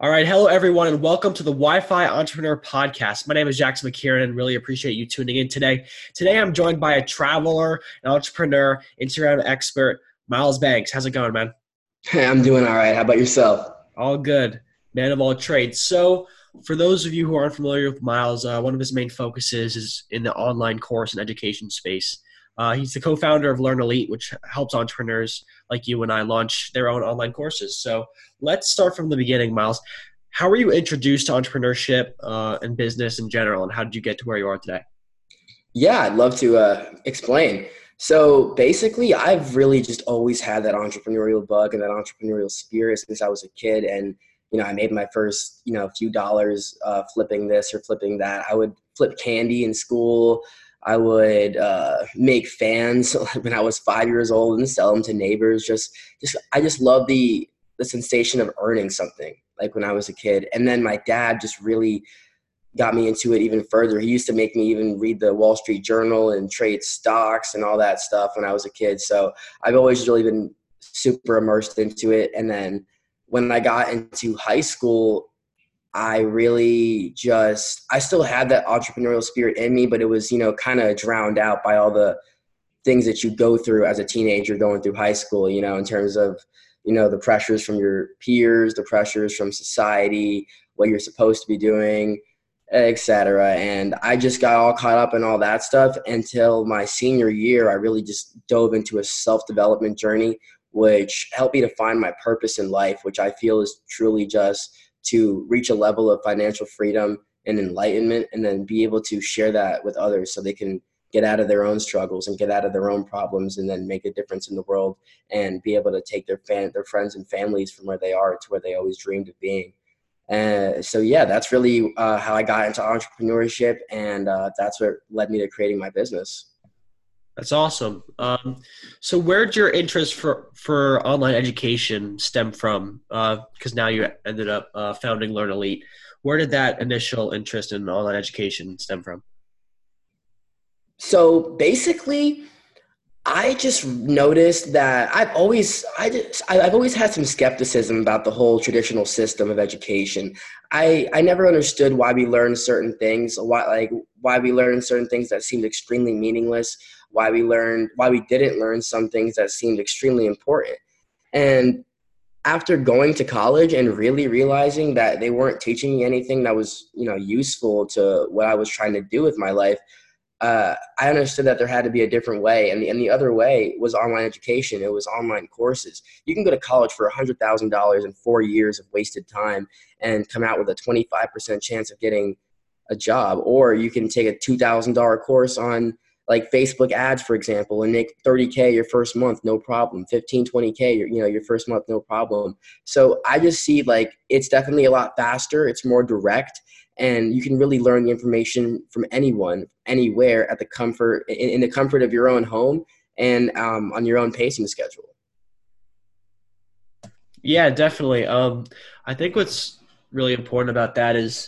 All right. Hello, everyone, and welcome to the Wi-Fi Entrepreneur Podcast. My name is Jackson McKieran and really appreciate you tuning in today. Today, I'm joined by a traveler, an entrepreneur, Instagram expert, Miles Banks. How's it going, man? Hey, I'm doing all right. How about yourself? All good. Man of all trades. So for those of you who aren't familiar with Miles, one of his main focuses is in the online course and education space. He's the co-founder of Learn Elite, which helps entrepreneurs like you and I launch their own online courses. So let's start from the beginning, Miles. How were you introduced to entrepreneurship and business in general, and how did you get to where you are today? Yeah, I'd love to explain. So basically, I've really just always had that entrepreneurial bug and that entrepreneurial spirit since I was a kid. And, I made my first, few dollars flipping this or flipping that. I would flip candy in school. I would make fans when I was 5 years old and sell them to neighbors. I just love the sensation of earning something like when I was a kid. And then my dad just really got me into it even further. He used to make me even read the Wall Street Journal and trade stocks and all that stuff when I was a kid. So I've always really been super immersed into it. And then when I got into high school, I still had that entrepreneurial spirit in me, but it was, kind of drowned out by all the things that you go through as a teenager going through high school, in terms of, the pressures from your peers, the pressures from society, what you're supposed to be doing, etc. And I just got all caught up in all that stuff until my senior year. I really just dove into a self-development journey, which helped me to find my purpose in life, which I feel is truly just to reach a level of financial freedom and enlightenment, and then be able to share that with others so they can get out of their own struggles and get out of their own problems, and then make a difference in the world and be able to take their friends and families from where they are to where they always dreamed of being. So yeah, that's really how I got into entrepreneurship, and that's what led me to creating my business. That's awesome. So where'd your interest for online education stem from? Because now you ended up founding Learn Elite. Where did that initial interest in online education stem from? So basically, I just noticed that I've always had some skepticism about the whole traditional system of education. I never understood why we learned certain things, why we learned certain things that seemed extremely meaningless, why we didn't learn some things that seemed extremely important. And after going to college and really realizing that they weren't teaching me anything that was, useful to what I was trying to do with my life, I understood that there had to be a different way, and the other way was online education. It was online courses. You can go to college for $100,000 in 4 years of wasted time and come out with a 25% chance of getting a job, or you can take a $2,000 course on like Facebook ads, for example, and make 30K your first month, no problem. 15, 20K, your first month, no problem. So I just see like it's definitely a lot faster. It's more direct, and you can really learn the information from anyone, anywhere, at the comfort in the comfort of your own home, and on your own pacing schedule. Yeah, definitely. I think what's really important about that is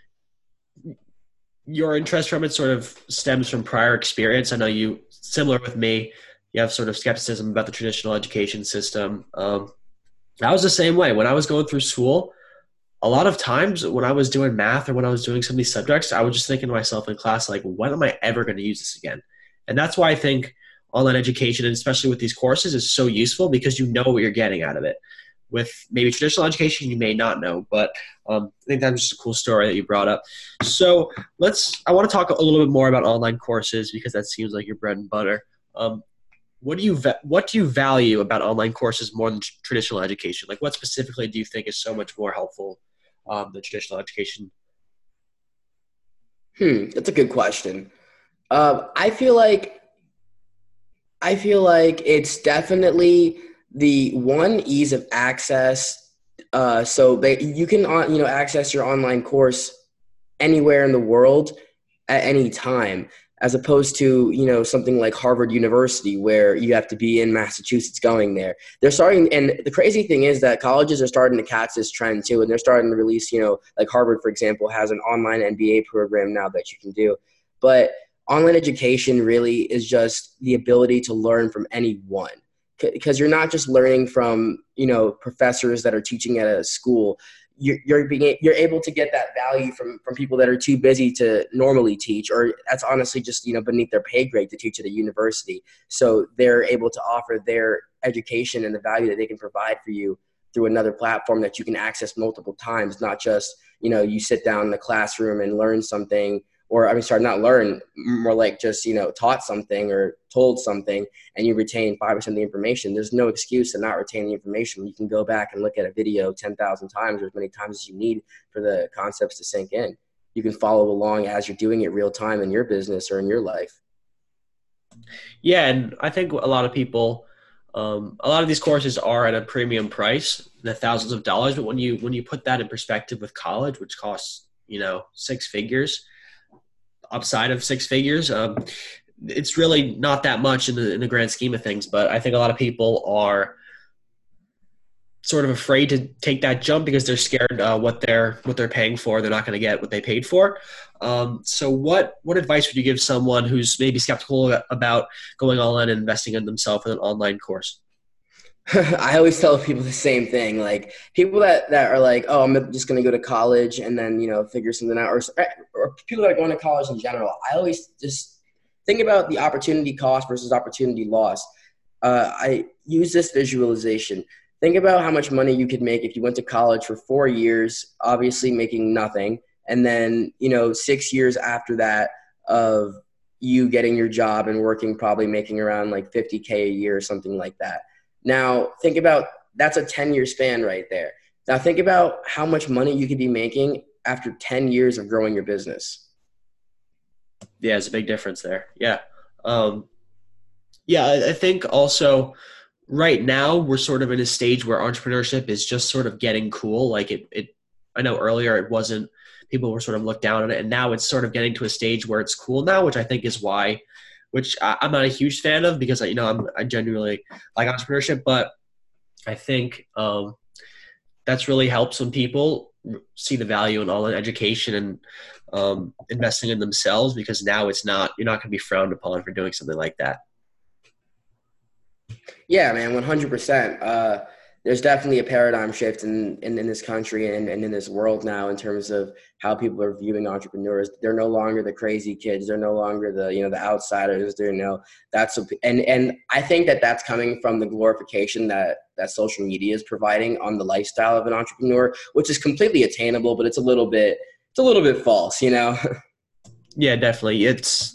your interest from it sort of stems from prior experience. I know you, similar with me, you have sort of skepticism about the traditional education system. I was the same way. When I was going through school, a lot of times when I was doing math or when I was doing some of these subjects, I was just thinking to myself in class, like, when am I ever going to use this again? And that's why I think online education, and especially with these courses, is so useful because you know what you're getting out of it. With maybe traditional education, you may not know, but I think that's just a cool story that you brought up. So I want to talk a little bit more about online courses because that seems like your bread and butter. Um, what do you value about online courses more than traditional education? Like, what specifically do you think is so much more helpful than traditional education? That's a good question. Uh, I feel like I feel like it's definitely the one ease of access. You can access your online course anywhere in the world at any time, as opposed to something like Harvard University where you have to be in Massachusetts going there. They're starting, and the crazy thing is that colleges are starting to catch this trend too, and they're starting to release, like Harvard, for example, has an online MBA program now that you can do. But online education really is just the ability to learn from anyone, because you're not just learning from professors that are teaching at a school. you're able to get that value from people that are too busy to normally teach, or that's honestly just beneath their pay grade to teach at a university. So they're able to offer their education and the value that they can provide for you through another platform that you can access multiple times, not just you sit down in the classroom and learn something, or not learn, more like just taught something or told something, and you retain 5% of the information. There's no excuse to not retain the information. You can go back and look at a video 10,000 times or as many times as you need for the concepts to sink in. You can follow along as you're doing it real time in your business or in your life. Yeah, and I think a lot of people, a lot of these courses are at a premium price, the thousands of dollars. But when you put that in perspective with college, which costs six figures, upside of six figures, it's really not that much in the grand scheme of things. But I think a lot of people are sort of afraid to take that jump because they're scared what they're paying for. They're not going to get what they paid for. So what advice would you give someone who's maybe skeptical about going online and investing in themselves in an online course? I always tell people the same thing. Like people that are like, oh, I'm just going to go to college and then, figure something out, or people that are going to college in general. I always just think about the opportunity cost versus opportunity loss. I use this visualization. Think about how much money you could make if you went to college for 4 years, obviously making nothing. And then, 6 years after that of you getting your job and working, probably making around like $50K a year or something like that. Now, think about that's a 10-year span right there. Now, think about how much money you could be making after 10 years of growing your business. Yeah, it's a big difference there. Yeah. I think also right now we're sort of in a stage where entrepreneurship is just sort of getting cool. Like I know earlier it wasn't, people were sort of looked down on it, and now it's sort of getting to a stage where it's cool now, which I think is why – which I'm not a huge fan of because I genuinely like entrepreneurship, but I think that's really helps when people see the value in online education and investing in themselves, because now you're not going to be frowned upon for doing something like that. Yeah, man, 100%. There's definitely a paradigm shift in this country and in this world now in terms of how people are viewing entrepreneurs. They're no longer the crazy kids. They're no longer the outsiders. And I think that that's coming from the glorification that social media is providing on the lifestyle of an entrepreneur, which is completely attainable, but it's a little bit false, Yeah, definitely. It's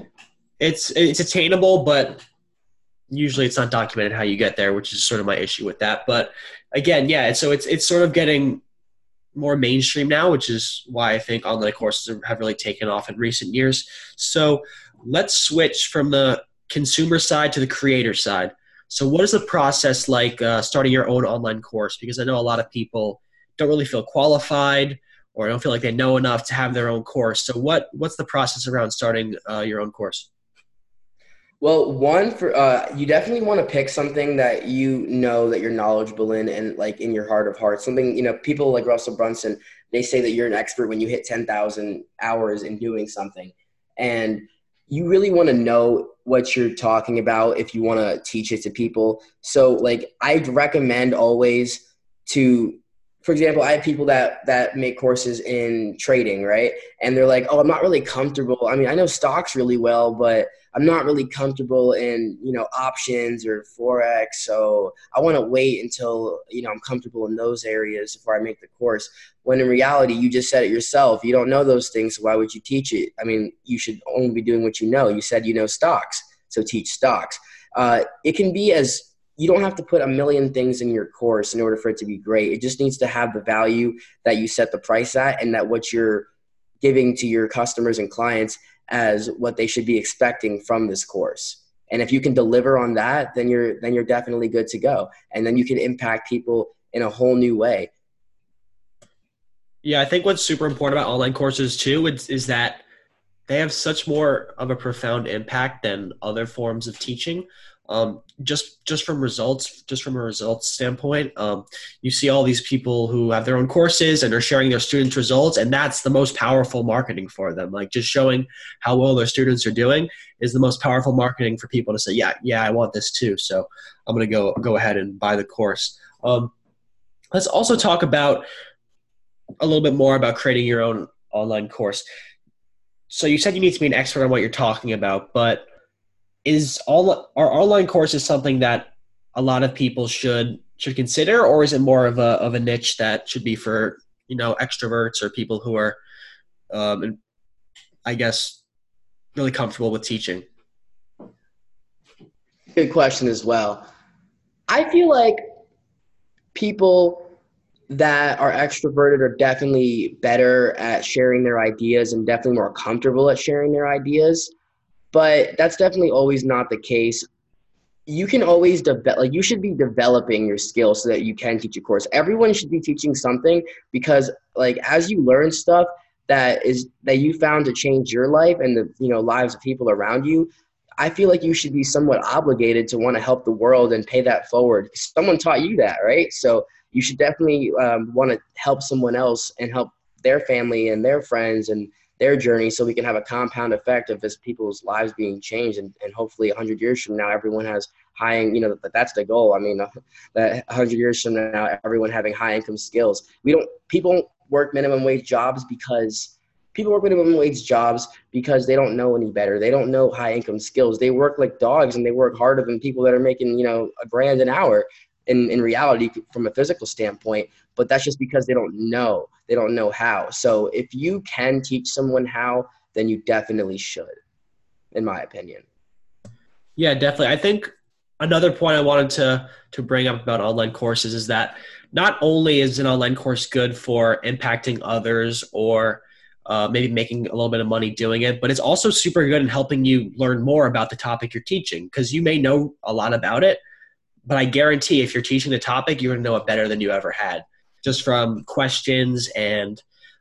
attainable, but usually it's not documented how you get there, which is sort of my issue with that. But again, yeah, so it's sort of getting more mainstream now, which is why I think online courses have really taken off in recent years. So let's switch from the consumer side to the creator side. So what is the process like starting your own online course? Because I know a lot of people don't really feel qualified or don't feel like they know enough to have their own course. So what's the process around starting your own course? Well, you definitely want to pick something that that you're knowledgeable in and like in your heart of hearts. Something, people like Russell Brunson, they say that you're an expert when you hit 10,000 hours in doing something. And you really want to know what you're talking about if you want to teach it to people. So like I'd recommend always for example, I have people that make courses in trading, right? And they're like, oh, I'm not really comfortable. I mean, I know stocks really well, but I'm not really comfortable in, options or Forex. So I want to wait until, I'm comfortable in those areas before I make the course. When in reality, you just said it yourself. You don't know those things. So why would you teach it? I mean, you should only be doing what you know. You said, stocks. So teach stocks. It can be you don't have to put a million things in your course in order for it to be great. It just needs to have the value that you set the price at, and that what you're giving to your customers and clients as what they should be expecting from this course. And if you can deliver on that, then you're definitely good to go. And then you can impact people in a whole new way. Yeah, I think what's super important about online courses too is that they have such more of a profound impact than other forms of teaching. Just from a results standpoint, you see all these people who have their own courses and are sharing their students' results, and that's the most powerful marketing for them. Like just showing how well their students are doing is the most powerful marketing for people to say, yeah, I want this too. So I'm going to go ahead and buy the course. Let's also talk about a little bit more about creating your own online course. So you said you need to be an expert on what you're talking about, but are online courses something that a lot of people should consider, or is it more of a niche that should be for extroverts or people who are, I guess, really comfortable with teaching? Good question as well. I feel like people that are extroverted are definitely better at sharing their ideas and definitely more comfortable at sharing their ideas. But that's definitely always not the case. You can always develop, like you should be developing your skills so that you can teach a course. Everyone should be teaching something because like as you learn stuff that you found to change your life and the lives of people around you, I feel like you should be somewhat obligated to want to help the world and pay that forward. Someone taught you that, right? So you should definitely want to help someone else and help their family and their friends and their journey so we can have a compound effect of this people's lives being changed. And hopefully 100 years from now, everyone has that's the goal. I mean, that 100 years from now, everyone having high income skills. People work minimum wage jobs because they don't know any better. They don't know high income skills. They work like dogs and they work harder than people that are making, $1,000 an hour in reality from a physical standpoint. But that's just because they don't know. They don't know how. So if you can teach someone how, then you definitely should, in my opinion. Yeah, definitely. I think another point I wanted to bring up about online courses is that not only is an online course good for impacting others or maybe making a little bit of money doing it, but it's also super good in helping you learn more about the topic you're teaching, because you may know a lot about it, but I guarantee if you're teaching the topic, you're going to know it better than you ever had, just from questions and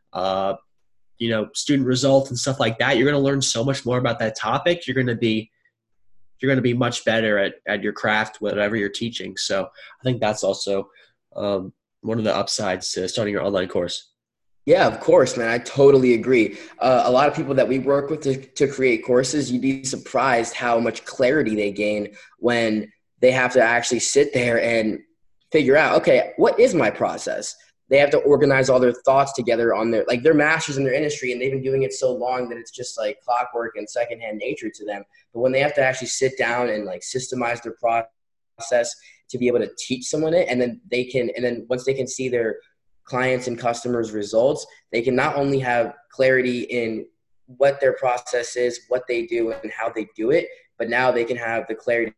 student results and stuff like that. You're going to learn so much more about that topic. You're going to be much better at your craft, whatever you're teaching. So I think that's also one of the upsides to starting your online course. Yeah, of course, man. I totally agree. A lot of people that we work with to create courses, you'd be surprised how much clarity they gain when they have to actually sit there and figure out, okay, what is my process? They have to organize all their thoughts together on they're masters in their industry and they've been doing it so long that it's just like clockwork and secondhand nature to them. But when they have to actually sit down and like systemize their process to be able to teach someone it, and then once they can see their clients and customers results, they can not only have clarity in what their process is, what they do and how they do it, but now they can have the clarity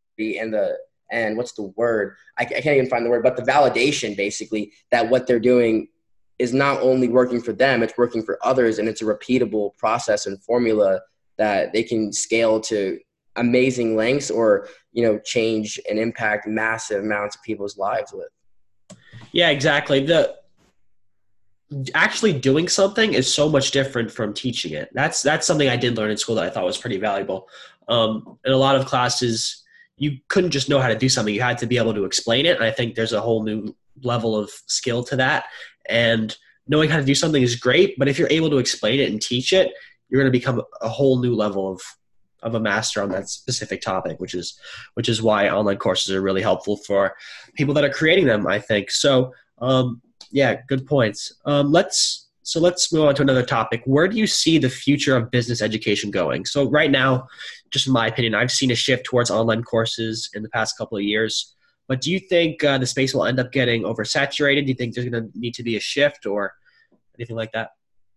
and what's the word? I can't even find the word, but the validation basically that what they're doing is not only working for them, it's working for others, and it's a repeatable process and formula that they can scale to amazing lengths or, change and impact massive amounts of people's lives with. Yeah, exactly. The actually doing something is so much different from teaching it. That's something I did learn in school that I thought was pretty valuable. In a lot of classes, you couldn't just know how to do something. You had to be able to explain it. And I think there's a whole new level of skill to that. And knowing how to do something is great, but if you're able to explain it and teach it, you're going to become a whole new level of a master on that specific topic, which is why online courses are really helpful for people that are creating them, I think. So, yeah, good points. Let's move on to another topic. Where do you see the future of business education going? So right now, just in my opinion, I've seen a shift towards online courses in the past couple of years. But do you think the space will end up getting oversaturated? Do you think there's going to need to be a shift or anything like that?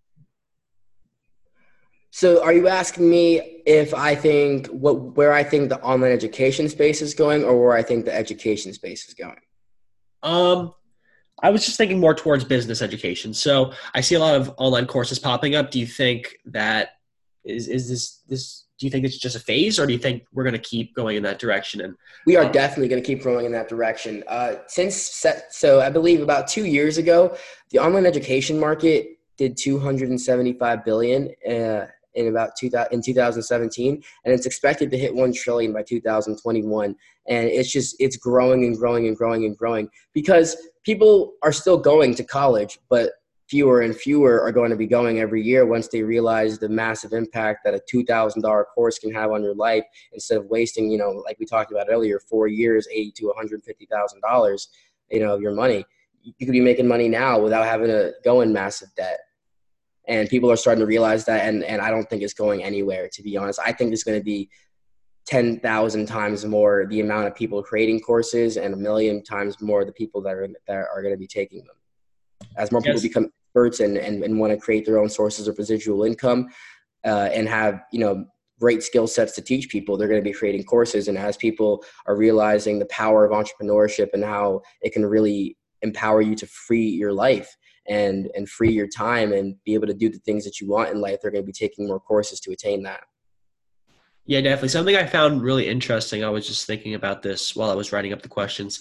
So are you asking me if I think where I think the online education space is going or where I think the education space is going? I was just thinking more towards business education. So I see a lot of online courses popping up. Do you think that is this do you think it's just a phase, or do you think we're going to keep going in that direction? And we are definitely going to keep growing in that direction. So I believe about 2 years ago, the online education market did 275 billion in 2017, and it's expected to hit 1 trillion by 2021. And it's growing and growing and growing and growing because people are still going to college, but fewer and fewer are going to be going every year once they realize the massive impact that a $2,000 course can have on your life instead of wasting, like we talked about earlier, 4 years, $80,000 to $150,000, of your money. you could be making money now without having to go in massive debt. And people are starting to realize that, and I don't think it's going anywhere, to be honest. I think it's going to be 10,000 times more the amount of people creating courses and 1,000,000 times more the people that are going to be taking them. As more people become experts and want to create their own sources of residual income and have, great skill sets to teach people, they're going to be creating courses. And as people are realizing the power of entrepreneurship and how it can really empower you to free your life and free your time and be able to do the things that you want in life, they're going to be taking more courses to attain that. Yeah, definitely. Something I found really interesting, I was just thinking about this while I was writing up the questions.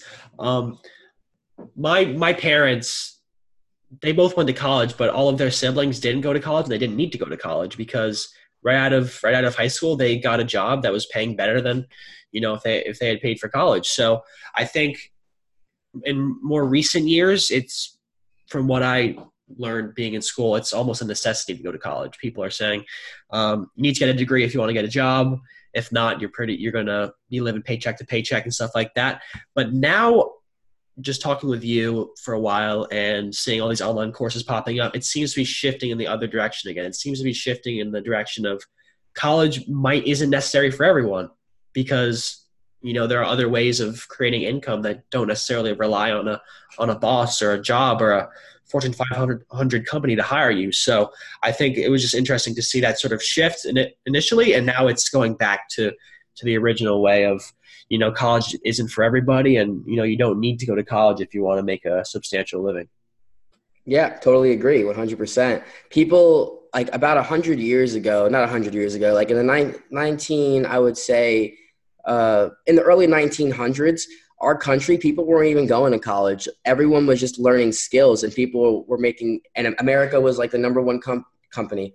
My parents, they both went to college, but all of their siblings didn't go to college, and they didn't need to go to college because right out of high school, they got a job that was paying better than, if they had paid for college. So I think in more recent years, it's, from what I learned being in school, it's almost a necessity to go to college. People are saying you need to get a degree if you want to get a job. If not, you're going to be living paycheck to paycheck and stuff like that. But now, just talking with you for a while and seeing all these online courses popping up, it seems to be shifting in the other direction again. It seems to be shifting in the direction of college isn't necessary for everyone because, there are other ways of creating income that don't necessarily rely on a boss or a job or a Fortune 500 company to hire you. So I think it was just interesting to see that sort of shift in it initially, and now it's going back to the original way of, college isn't for everybody, and you don't need to go to college if you want to make a substantial living. Yeah, totally agree, 100%. People like about 100 years ago, not 100 years ago, like in the I would say in the early 1900s, our country, people weren't even going to college. Everyone was just learning skills, and people were making, and America was like the number one company.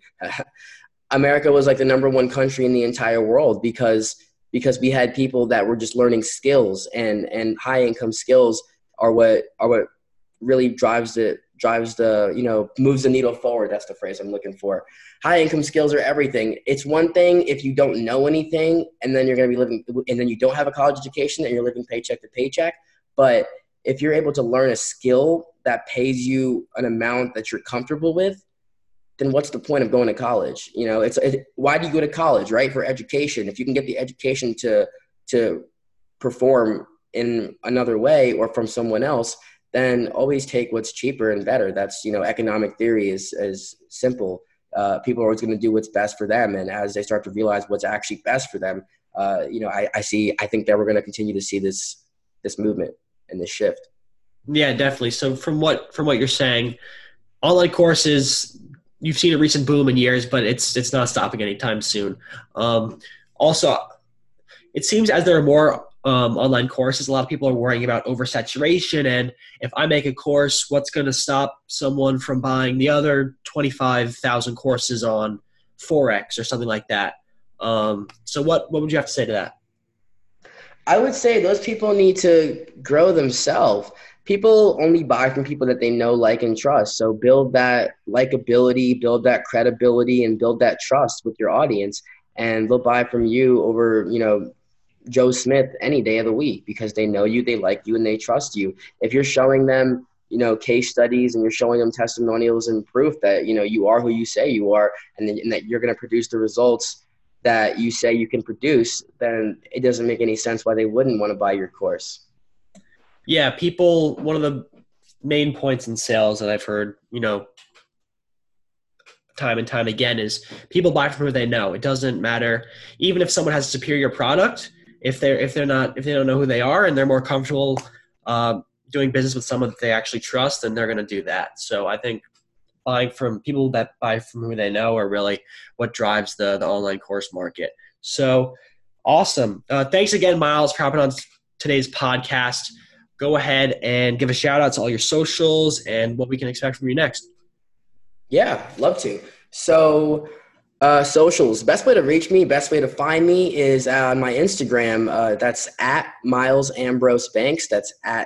America was like the number one country in the entire world because we had people that were just learning skills, and high income skills are what really drives the moves the needle forward. That's the phrase I'm looking for. High income skills are everything. It's one thing if you don't know anything and then you're going to be living, and then you don't have a college education and you're living paycheck to paycheck. But if you're able to learn a skill that pays you an amount that you're comfortable with, then what's the point of going to college? Why do you go to college, right? For education. If you can get the education to perform in another way or from someone else, then always take what's cheaper and better. That's, economic theory is simple. People are always going to do what's best for them. And as they start to realize what's actually best for them, I think that we're going to continue to see this movement and this shift. Yeah, definitely. So from what you're saying, online courses, you've seen a recent boom in years, but it's not stopping anytime soon. Also, it seems as there are more online courses, a lot of people are worrying about oversaturation. And if I make a course, what's going to stop someone from buying the other 25,000 courses on Forex or something like that? So what would you have to say to that? I would say those people need to grow themselves. People only buy from people that they know, like, and trust. So build that likability, build that credibility, and build that trust with your audience. And they'll buy from you over, Joe Smith any day of the week because they know you, they like you, and they trust you. If you're showing them, case studies and you're showing them testimonials and proof that, you are who you say you are and that you're going to produce the results that you say you can produce, then it doesn't make any sense why they wouldn't want to buy your course. Yeah, one of the main points in sales that I've heard, time and time again is people buy from who they know. It doesn't matter. Even if someone has a superior product, if they don't know who they are and they're more comfortable doing business with someone that they actually trust, then they're going to do that. So I think buying from people that buy from who they know are really what drives the online course market. So awesome. Thanks again, Miles, for hopping on today's podcast. Go ahead and give a shout out to all your socials and what we can expect from you next. Yeah, love to. So socials, best way to reach me, best way to find me is on my Instagram. That's at Miles Ambrose Banks. That's at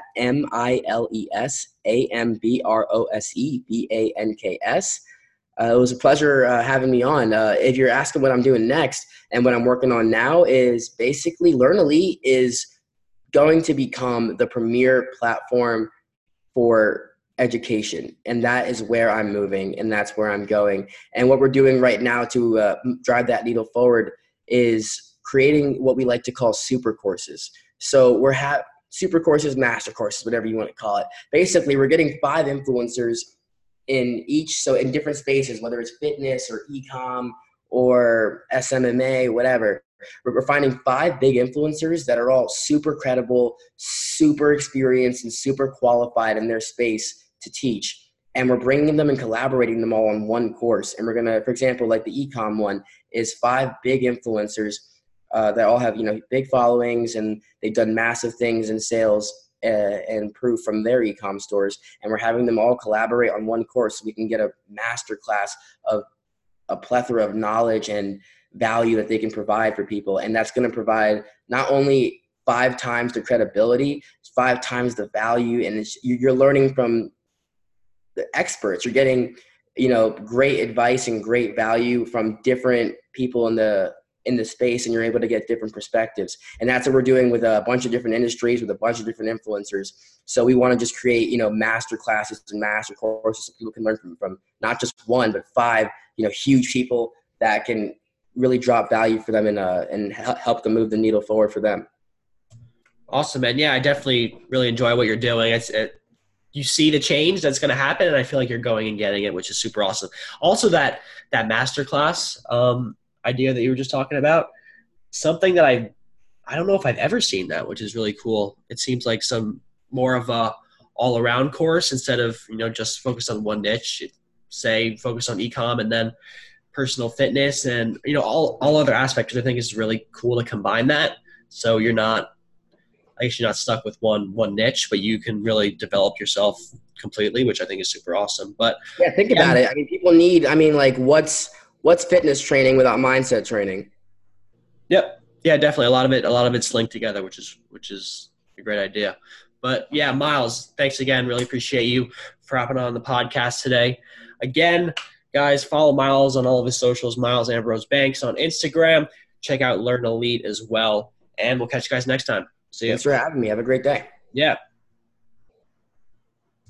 MilesAmbrose Banks. It was a pleasure having me on. If you're asking what I'm doing next and what I'm working on now is basically Learnily is going to become the premier platform for education. And that is where I'm moving, and that's where I'm going. And what we're doing right now to drive that needle forward is creating what we like to call super courses. So we're super courses, master courses, whatever you want to call it. Basically, we're getting 5 influencers in each, so in different spaces, whether it's fitness or e-com or SMMA, whatever. We're finding 5 big influencers that are all super credible, super experienced, and super qualified in their space to teach. And we're bringing them and collaborating them all on one course. And we're going to, for example, like the e-com one is 5 big influencers that all have, big followings, and they've done massive things in sales and proof from their e-com stores. And we're having them all collaborate on one course so we can get a master class of a plethora of knowledge and value that they can provide for people. And that's going to provide not only 5 times the credibility, 5 times the value, and you're learning from the experts. You're getting, great advice and great value from different people in the space, and you're able to get different perspectives. And that's what we're doing with a bunch of different industries, with a bunch of different influencers. So we want to just create, master classes and master courses so people can learn from not just 1, but 5, huge people that can really drop value for them and help them move the needle forward for them. Awesome, man. Yeah, I definitely really enjoy what you're doing. You see the change that's going to happen, and I feel like you're going and getting it, which is super awesome. Also, that masterclass idea that you were just talking about, something that I don't know if I've ever seen that, which is really cool. It seems like some more of a all-around course instead of just focused on one niche. Say focus on e-com and then personal fitness and all other aspects. I think is really cool to combine that, so you're not stuck with one niche, but you can really develop yourself completely, which I think is super awesome. But yeah, think about it. People need. What's fitness training without mindset training? Yep. Yeah, definitely. A lot of it's linked together, which is a great idea. But yeah, Miles, thanks again. Really appreciate you for hopping on the podcast today. Again, guys, follow Miles on all of his socials, Miles Ambrose Banks on Instagram. Check out Learn Elite as well. And we'll catch you guys next time. See you. Thanks for having me. Have a great day. Yeah.